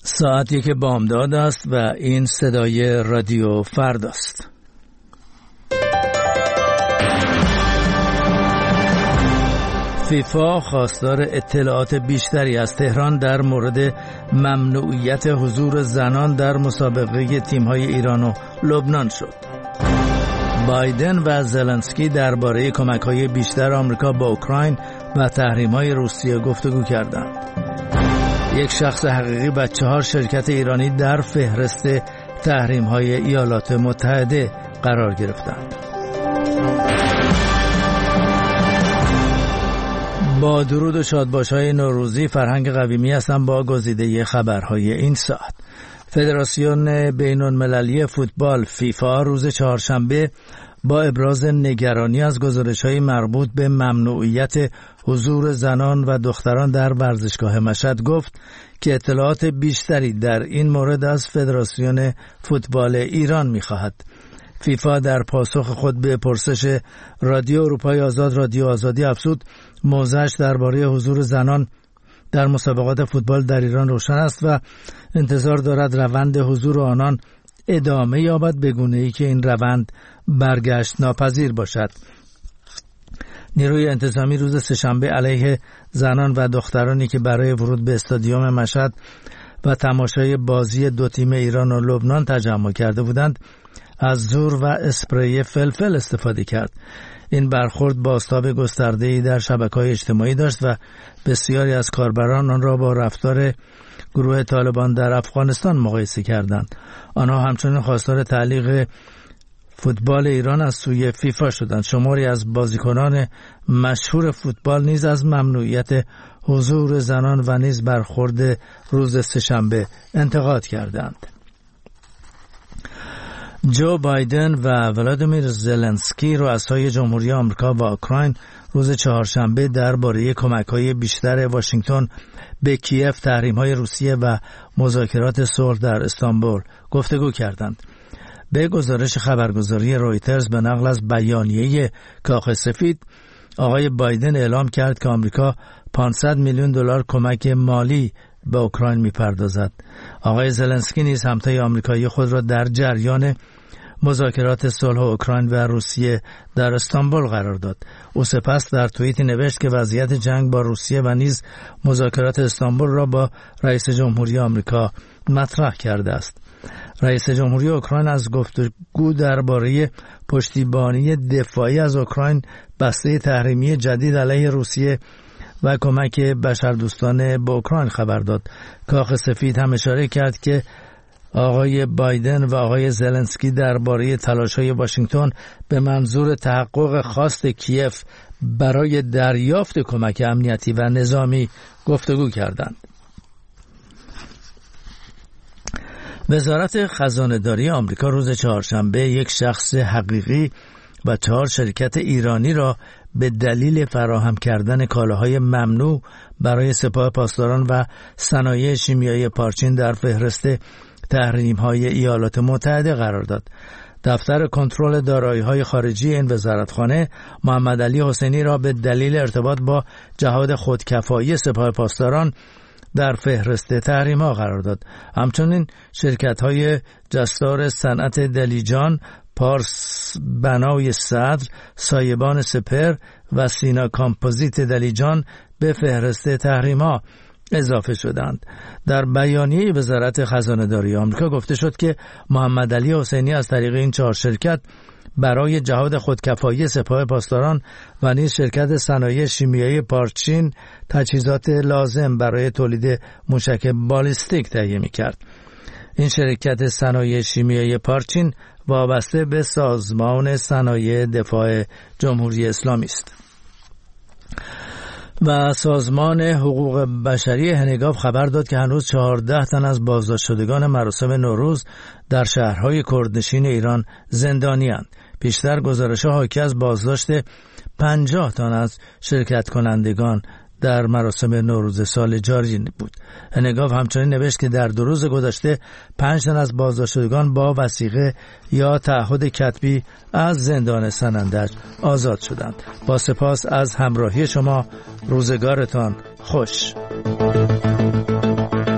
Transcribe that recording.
ساعت 1 بامداد است و این صدای رادیو فرداست. فیفا خواستار اطلاعات بیشتری از تهران در مورد ممنوعیت حضور زنان در مسابقه تیم‌های ایران و لبنان شد. بایدن و زلنسکی درباره کمک‌های بیشتر آمریکا با اوکراین و تحریم‌های روسیه گفتگو کردند. یک شخص حقیقی و 4 شرکت ایرانی در فهرست تحریم‌های ایالات متحده قرار گرفتند. با درود و شادباش‌های نوروزی، فرهنگ قویمی هستم با گزیده خبرهای این ساعت. فدراسیون بین‌المللی فوتبال فیفا روز چهارشنبه با ابراز نگرانی از گزارش‌های مربوط به ممنوعیت حضور زنان و دختران در ورزشگاه مشهد گفت که اطلاعات بیشتری در این مورد از فدراسیون فوتبال ایران می‌خواهد. فیفا در پاسخ خود به پرسش رادیو اروپای آزاد رادیو آزادی افزود موضعش درباره حضور زنان در مسابقات فوتبال در ایران روشن است و انتظار دارد روند حضور آنان ادامه یابد به گونه‌ای که این روند برگشت ناپذیر باشد. نیروی انتظامی روز سه‌شنبه علیه زنان و دخترانی که برای ورود به استادیوم مشهد و تماشای بازی دو تیم ایران و لبنان تجمع کرده بودند از زور و اسپری فلفل استفاده کرد. این برخورد بازتاب گسترده‌ای در شبکه‌های اجتماعی داشت و بسیاری از کاربران آن را با رفتار گروه طالبان در افغانستان مقایسه کردند. آنها همچنین خواستار تعلیق فوتبال ایران از سوی فیفا شدند. شماری از بازیکنان مشهور فوتبال نیز از ممنوعیت حضور زنان و نیز برخورد روز سه‌شنبه انتقاد کردند. جو بایدن و ولادیمیر زلنسکی رؤسای جمهوری آمریکا و اوکراین روز چهارشنبه درباره کمک‌های بیشتر واشنگتن به کیف، تحریم‌های روسیه و مذاکرات صلح در استانبول گفتگو کردند. به گزارش خبرگزاری رویترز به نقل از بیانیه کاخ سفید، آقای بایدن اعلام کرد که آمریکا 500 میلیون دلار کمک مالی به اوکراین می‌پردازد. آقای زلنسکی نیز همتای آمریکایی خود را در جریان مذاکرات صلح اوکراین و روسیه در استانبول قرار داد. او سپس در توییتی نوشت که وضعیت جنگ با روسیه و نیز مذاکرات استانبول را با رئیس جمهوری آمریکا مطرح کرده است. رئیس جمهوری اوکراین از گفتگو درباره پشتیبانی دفاعی از اوکراین، بسته تحریمی جدید علیه روسیه و کمک بشردوستانه به اوکراین خبر داد. کاخ سفید هم اشاره کرد که آقای بایدن و آقای زلنسکی درباره تلاش‌های واشنگتن به منظور تحقق خواست کیف برای دریافت کمک امنیتی و نظامی گفتگو کردند. وزارت خزانه‌داری آمریکا روز چهارشنبه یک شخص حقیقی و 4 شرکت ایرانی را به دلیل فراهم کردن کالاهای ممنوع برای سپاه پاسداران و صنایع شیمیایی پارچین در فهرست تحریم‌های ایالات متحده قرار داد. دفتر کنترل دارایی‌های خارجی این وزارتخانه محمد علی حسینی را به دلیل ارتباط با جهاد خودکفایی سپاه پاسداران در فهرست تحریم‌ها قرار داد. همچنین شرکت‌های جستار صنعت دلیجان، پارس بنای صدر، سایبان سپر و سینا کامپوزیت دلیجان به فهرست تحریم‌ها اضافه شدند. در بیانیه وزارت خزانه‌داری آمریکا گفته شد که محمد علی حسینی از طریق این 4 شرکت برای جهاد خودکفایی سپاه پاسداران و نیز شرکت صنایع شیمیایی پارچین تجهیزات لازم برای تولید موشک بالیستیک تهیه می‌کرد. این شرکت صنایع شیمیایی پارچین وابسته به سازمان صنایع دفاع جمهوری اسلامی است. و سازمان حقوق بشری هنگاف خبر داد که هنوز 14 تن از بازداشت شدگان مراسم نوروز در شهرهای کردنشین ایران زندانی‌اند. پیشتر گزارش‌ها حاکی از بازداشت 50 تن از شرکت کنندگان در مراسم نوروز سال جاری بود. هنگاف همچنین نوشت که در 2 روز گذشته 5 تن از بازداشت شدگان با وثیقه یا تعهد کتبی از زندان سنندج آزاد شدند. با سپاس از همراهی شما. روزگارتان خوش.